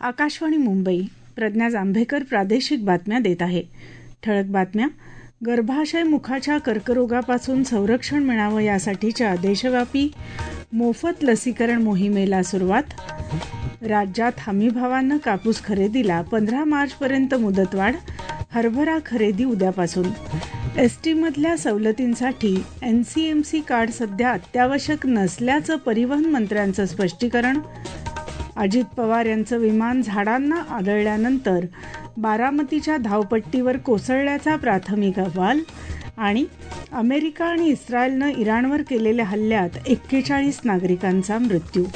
आकाशवाणी मुंबई. प्रज्ञा जांभेकर प्रादेशिक बातम्या देत आहे. ठळक बातम्या. गर्भाशय मुखाच्या कर्करोगापासून संरक्षण मिळावं यासाठीच्या देशव्यापी मोफत लसीकरण मोहिमेला सुरुवात. राज्यात हमीभावानं कापूस खरेदीला 15 मार्चपर्यंत मुदतवाढ. हरभरा खरेदी उद्यापासून. एसटीमधल्या सवलतींसाठी एनसीएमसी कार्ड सध्या अत्यावश्यक नसल्याचं परिवहन मंत्र्यांचं स्पष्टीकरण. अजित पवार यांचं विमान झाडांना आदळल्यानंतर बारामतीच्या धावपट्टीवर कोसळल्याचा प्राथमिक अहवाल. आणि अमेरिका आणि इस्रायलनं इराणवर केलेल्या हल्ल्यात 41 नागरिकांचा मृत्यू.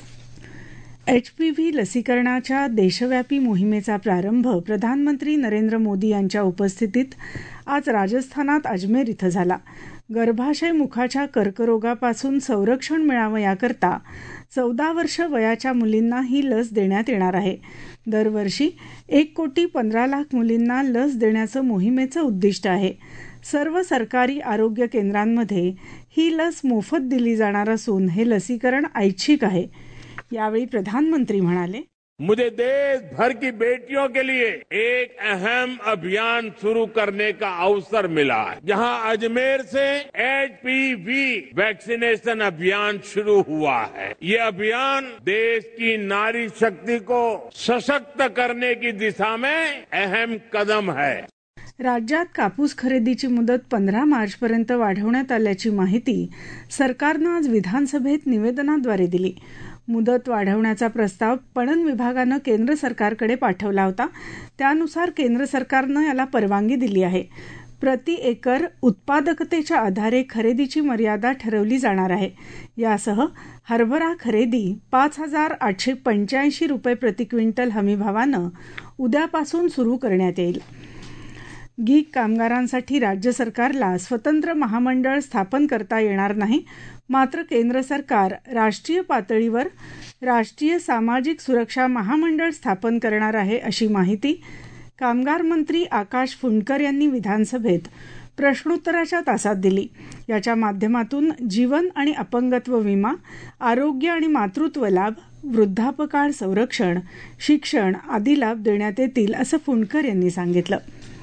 HPV लसीकरणाच्या देशव्यापी मोहिमेचा प्रारंभ प्रधानमंत्री नरेंद्र मोदी यांच्या उपस्थितीत आज राजस्थानात अजमेर इथं झाला. गर्भाशय मुखाच्या कर्करोगापासून संरक्षण मिळावं याकरता 14 वर्ष वयाच्या मुलींना ही लस देण्यात येणार आहे. दरवर्षी 1,15,00,000 मुलींना लस देण्याचं मोहिमेचं उद्दिष्ट आहे. सर्व सरकारी आरोग्य केंद्रांमध्ये ही लस मोफत दिली जाणार असून हे लसीकरण ऐच्छिक आहे. यावेळी प्रधानमंत्री म्हणाले, मुझे देश भर की बेटियों के लिए एक अहम अभियान शुरू करने का अवसर मिला है, जहां अजमेर से HPV वैक्सीनेशन अभियान शुरू हुआ है. ये अभियान देश की नारी शक्ति को सशक्त करने की दिशा में अहम कदम है. राज्यात कापूस खरेदीची मुदत 15 मार्चपर्यंत वाढवण्यात आल्याची माहिती सरकारनं आज विधानसभेत निवेदनाद्वारे दिली. मुदत वाढवण्याचा प्रस्ताव पणन विभागानं केंद्र सरकारकडे पाठवला होता. त्यानुसार केंद्र सरकारनं याला परवानगी दिली आहे. प्रति एकर उत्पादकतेच्या आधारे खरेदीची मर्यादा ठरवली जाणार आहे. यासह हरभरा खरेदी 5,885 रुपये प्रति क्विंटल हमीभावानं उद्यापासून सुरू करण्यात येईल. गीग कामगारांसाठी राज्य सरकारला स्वतंत्र महामंडळ स्थापन करता येणार नाही. मात्र केंद्र सरकार राष्ट्रीय पातळीवर राष्ट्रीय सामाजिक सुरक्षा महामंडळ स्थापन करणार आहे, अशी माहिती कामगार मंत्री आकाश फुंडकर यांनी विधानसभेत प्रश्नोत्तराच्या तासात दिली. याच्या माध्यमातून जीवन आणि अपंगत्व विमा, आरोग्य आणि मातृत्व लाभ, वृद्धापकाळ संरक्षण, शिक्षण आदी लाभ देण्यात येतील, असं फुंडकर यांनी सांगितलं.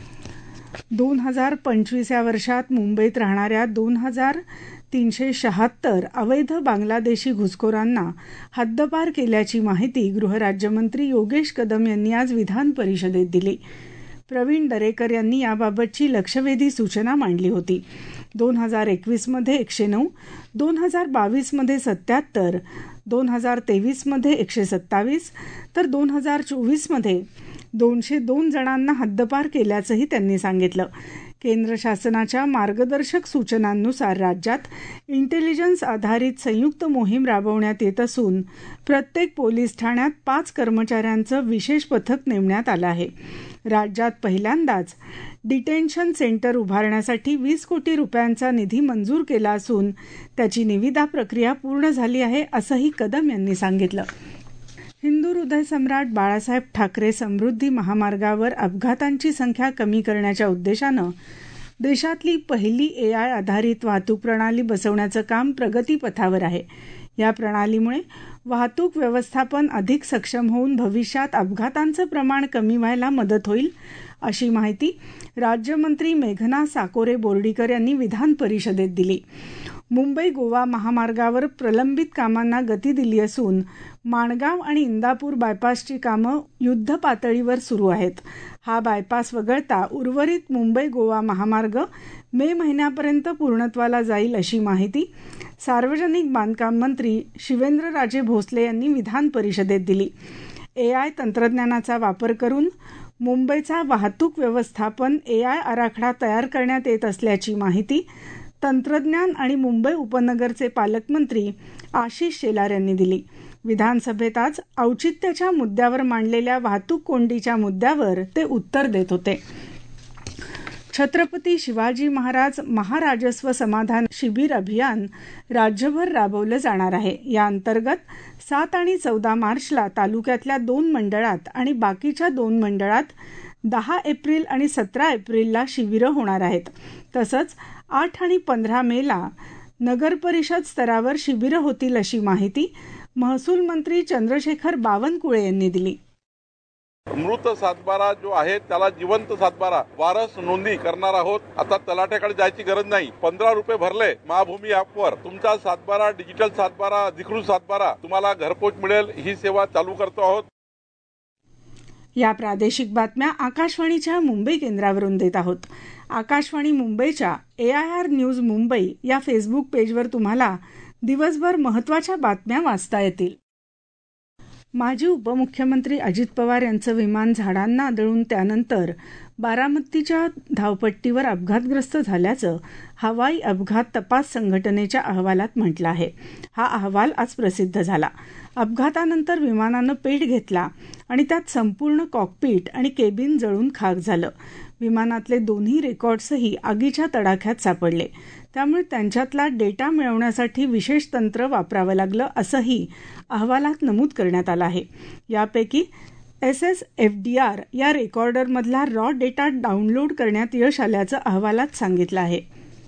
2025 या वर्षात मुंबईत राहणाऱ्या 2,376 अवैध बांगलादेशी घुसखोरांना हद्दपार केल्याची माहिती गृहराज्यमंत्री योगेश कदम यांनी आज विधान परिषदेत दिली. प्रवीण दरेकर यांनी याबाबतची लक्षवेधी सूचना मांडली होती. 2021 मध्ये 109, 2022 मध्ये 77, 2023 मध्ये 127 तर 2024 मध्ये 202 जणांना हद्दपार केल्याचंही त्यांनी सांगितलं. केंद्र शासनाच्या मार्गदर्शक सूचनांनुसार राज्यात इंटेलिजन्स आधारित संयुक्त मोहीम राबवण्यात येत असून प्रत्येक पोलीस ठाण्यात 5 कर्मचाऱ्यांचं विशेष पथक नेमण्यात आलं आहे. राज्यात पहिल्यांदाच डिटेन्शन सेंटर उभारण्यासाठी 20 कोटी रुपयांचा निधी मंजूर केला असून त्याची निविदा प्रक्रिया पूर्ण झाली आहे, असंही कदम यांनी सांगितलं. हिंदू हृदयसम्राट बाळासाहेब ठाकरे समृद्धी महामार्गावर अपघातांची संख्या कमी करण्याच्या उद्देशानं देशातली पहिली AI आधारित वाहतूक प्रणाली बसवण्याचं काम प्रगतीपथावर आहे. या प्रणालीमुळे वाहतूक व्यवस्थापन अधिक सक्षम होऊन भविष्यात अपघातांचं प्रमाण कमी व्हायला मदत होईल, अशी माहिती राज्यमंत्री मेघना साकोरे बोर्डीकर यांनी विधान परिषदेत दिली. मुंबई गोवा महामार्गावर प्रलंबित कामांना गती दिली असून माणगाव आणि इंदापूर बायपासची कामं युद्ध पातळीवर सुरू आहेत. हा बायपास वगळता उर्वरित मुंबई गोवा महामार्ग मे महिन्यापर्यंत पूर्णत्वाला जाईल, अशी माहिती सार्वजनिक बांधकाम मंत्री शिवेंद्रराजे भोसले यांनी विधान परिषदेत दिली. AI तंत्रज्ञानाचा वापर करून मुंबईचा वाहतूक व्यवस्थापन AI आराखडा तयार करण्यात येत असल्याची माहिती तंत्रज्ञान आणि मुंबई उपनगरचे पालकमंत्री आशिष शेलार यांनी दिली. विधानसभेत आज औचित्याच्या मुद्द्यावर मांडलेल्या वाहतूक कोंडीच्या मुद्द्यावर ते उत्तर देत होते. छत्रपती शिवाजी महाराज महाराजस्व समाधान शिबिर अभियान राज्यभर राबवलं जाणार आहे. या अंतर्गत 7 आणि 14 मार्चला तालुक्यातल्या 2 मंडळात आणि बाकीच्या 2 मंडळात 10 एप्रिल आणि 17 एप्रिलला शिबिरं होणार आहेत. तसंच 8 आणि 15 मेला नगरपरिषद स्तरावर शिबिरं होतील, अशी माहिती महसूल मंत्री चंद्रशेखर बावनकुळे यांनी दिली. मृत सातबारा जो आहे त्याला जिवंत सातबारा वारस नोंदणी करणार आहोत. आता तलाठ्याकडे जायची गरज नाही. 15 रुपये भरले महाभूमी ॲपवर तुमचा सातबारा, डिजिटल सातबारा, अधिकृत सातबारा तुम्हाला घरपोच मिळेल. ही सेवा चालू करतो आहोत. या प्रादेशिक बातम्या आकाशवाणीच्या मुंबई केंद्रावरून देत आहोत. आकाशवाणी मुंबईच्या AIR न्यूज मुंबई या फेसबुक पेजवर तुम्हाला दिवसभर महत्त्वाच्या बातम्या वाचता येतील. माजी उपमुख्यमंत्री अजित पवार यांचं विमान झाडांना आदळून त्यानंतर बारामतीच्या धावपट्टीवर अपघातग्रस्त झाल्याचं हवाई अपघात तपास संघटनेच्या अहवालात म्हटलं आहे. हा अहवाल आज प्रसिद्ध झाला. अपघातानंतर विमानानं पेट घेतला आणि त्यात संपूर्ण कॉकपीट आणि केबिन जळून खाक झालं. विमानातले दोन्ही रेकॉर्ड्सही आगीच्या तडाख्यात सापडले. त्यामुळे त्यांच्यातला डेटा मिळवण्यासाठी विशेष तंत्र वापरावं लागलं असंही अहवालात नमूद करण्यात आलं आहे. यापैकी SSFDR या रेकॉर्डरमधला रॉ डेटा डाउनलोड करण्यात यश आल्याचं अहवालात सांगितलं आहे.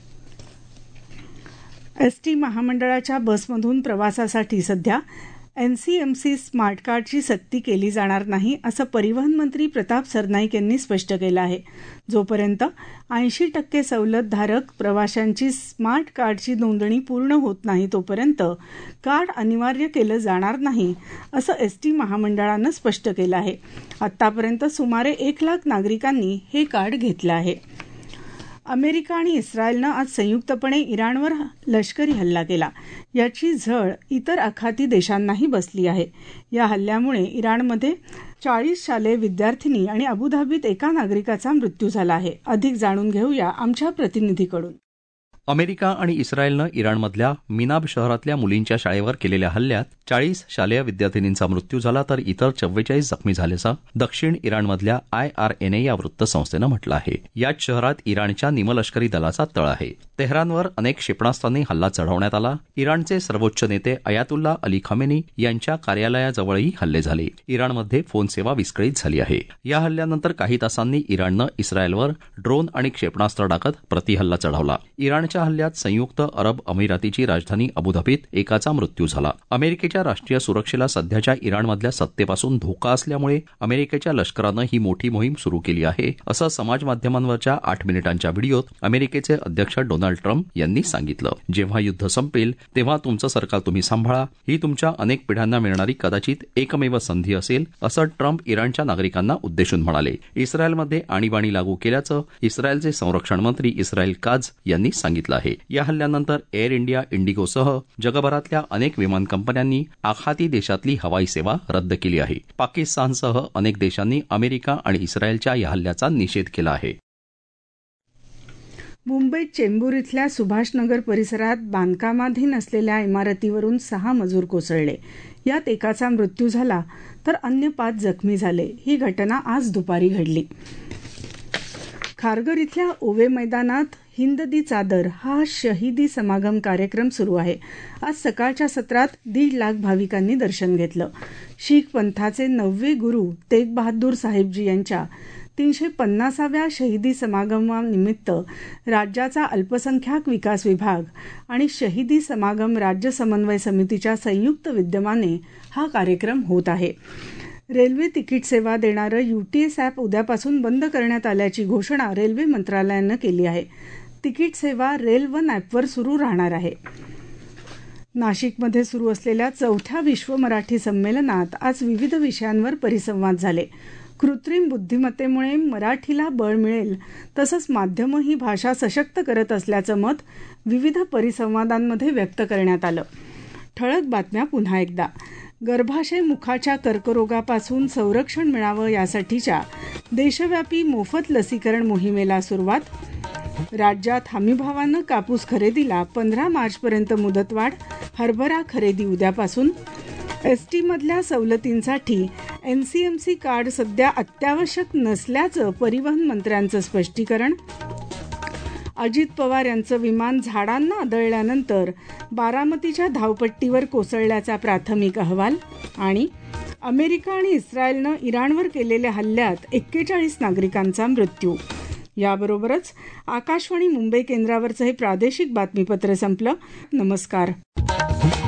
ST महामंडळाच्या बसमधून प्रवासासाठी सध्या NCMC स्मार्ट कार्डची सक्ती केली जाणार नाही असं परिवहन मंत्री प्रताप सरनाईक यांनी स्पष्ट केलं आहे. जोपर्यंत 80% सवलतधारक प्रवाशांची स्मार्ट कार्डची नोंदणी पूर्ण होत नाही तोपर्यंत कार्ड अनिवार्य केलं जाणार नाही असं ST महामंडळानं स्पष्ट केलं आहे. आतापर्यंत सुमारे 1 लाख नागरिकांनी हे कार्ड घेतलं आहे. अमेरिका आणि इस्रायलनं आज संयुक्तपणे इराणवर लष्करी हल्ला केला. याची झळ इतर आखाती देशांनाही बसली आहे. या हल्ल्यामुळे इराणमध्ये 40 शालेय विद्यार्थिनी आणि अबुधाबीत एका नागरिकाचा मृत्यू झाला आहे. अधिक जाणून घेऊया आमच्या प्रतिनिधीकडून. अमेरिका आणि इस्रायलनं इराणमधल्या मिनाब शहरातल्या मुलींच्या शाळेवर केलेल्या हल्ल्यात 40 शालेय विद्यार्थिनींचा मृत्यू झाला तर इतर 44 जखमी झाल्याचं दक्षिण इराणमधल्या IRNA या वृत्तसंस्थेनं म्हटलं आहे. याच शहरात इराणच्या निमलष्करी दलाचा तळ आहे. तेहरानवर अनेक क्षेपणास्त्रांनी हल्ला चढवण्यात आला. इराणचे सर्वोच्च नेते अयातुल्ला अली खमेनी यांच्या कार्यालयाजवळही हल्ले झाले. इराणमध्ये फोन सेवा विस्कळीत झाली आहे. या हल्ल्यानंतर काही तासांनी इराणनं इस्रायलवर ड्रोन आणि क्षेपणास्त्र टाकत प्रतिहल्ला चढवला. इराणच्या हल्ल्यात संयुक्त अरब अमिरातीची राजधानी अबुधाबीत एकाचा मृत्यू झाला. अमेरिकेच्या राष्ट्रीय सुरक्षेला सध्याच्या इराणमधल्या सत्तेपासून धोका असल्यामुळे अमेरिकेच्या लष्करानं ही मोठी मोहीम सुरू केली आहे असं समाज माध्यमांवरच्या 8 मिनिटांच्या व्हिडिओत अमेरिकेचे अध्यक्ष डोनाल्ड ट्रम्प यांनी सांगितलं. जेव्हा युद्ध संपेल तेव्हा तुमचं सरकार तुम्ही सांभाळा. ही तुमच्या अनेक पिढ्यांना मिळणारी कदाचित एकमेव संधी असेल असं ट्रम्प इराणच्या नागरिकांना उद्देशून म्हणाले. इस्रायलमध्ये आणीबाणी लागू केल्याचं इस्रायलचे संरक्षण मंत्री इस्रायल काझ यांनी सांगितलं आहे. या हल्ल्यानंतर एअर इंडिया, इंडिगोसह जगभरातल्या अनेक विमान कंपन्यांनी आखाती देशातली हवाई सेवा रद्द केली आहे. पाकिस्तानसह अनेक देशांनी अमेरिका आणि इस्रायलच्या या हल्ल्याचा निषेध केला आहे. मुंबईत चेंबूर इथल्या सुभाषनगर परिसरात बांधकामाधीन असलेल्या इमारतीवरून 6 मजूर कोसळले. यात एकाचा मृत्यू झाला तर अन्य 5 जखमी झाले. ही घटना आज दुपारी घडली. खारघर इथल्या ओवे मैदानात हिंद दी चादर हा शहीदी समागम कार्यक्रम सुरू आहे. आज सकाळच्या सत्रात 1.5 लाख भाविकांनी दर्शन घेतलं. शीख पंथाचे 9वे गुरु तेग बहादूर साहेबजी यांच्या 350व्या शहीदी समागमानिमित्त राज्याचा अल्पसंख्याक विकास विभाग आणि शहीदी समागम राज्य समन्वय समितीच्या संयुक्त विद्यमाने हा कार्यक्रम होत आहे. रेल्वे तिकीट सेवा देणारं UTS ॲप उद्यापासून बंद करण्यात आल्याची घोषणा रेल्वे मंत्रालयानं केली आहे. तिकीट सेवा रेल1 ॲपवर सुरू राहणार आहे. नाशिकमध्ये सुरू असलेल्या 4थ्या विश्व मराठी संमेलनात आज विविध विषयांवर परिसंवाद झाले. कृत्रिम बुद्धिमत्तेमुळे मराठीला बळ मिळेल तसंच माध्यमं ही भाषा सशक्त करत असल्याचं मत विविध परिसंवादांमध्ये व्यक्त करण्यात आलं. ठळक बातम्या पुन्हा एकदा. गर्भाशय मुखाच्या कर्करोगापासून संरक्षण मिळावं यासाठीच्या देशव्यापी मोफत लसीकरण मोहिमेला सुरुवात. राज्यात हमीभावानं कापूस खरेदीला 15 मार्चपर्यंत मुदतवाढ. हरभरा खरेदी उद्यापासून. STमधल्या सवलतींसाठी NCMC कार्ड सध्या अत्यावश्यक नसल्याचं परिवहन मंत्र्यांचं स्पष्टीकरण. अजित पवार यांचं विमान झाडांना आदळल्यानंतर बारामतीच्या धावपट्टीवर कोसळल्याचा प्राथमिक अहवाल. आणि अमेरिका आणि इस्रायलनं इराणवर केलेल्या हल्ल्यात 41 नागरिकांचा मृत्यू. याबरोबरच आकाशवाणी मुंबई केंद्रावरचं हे प्रादेशिक बातमीपत्र संपलं. नमस्कार.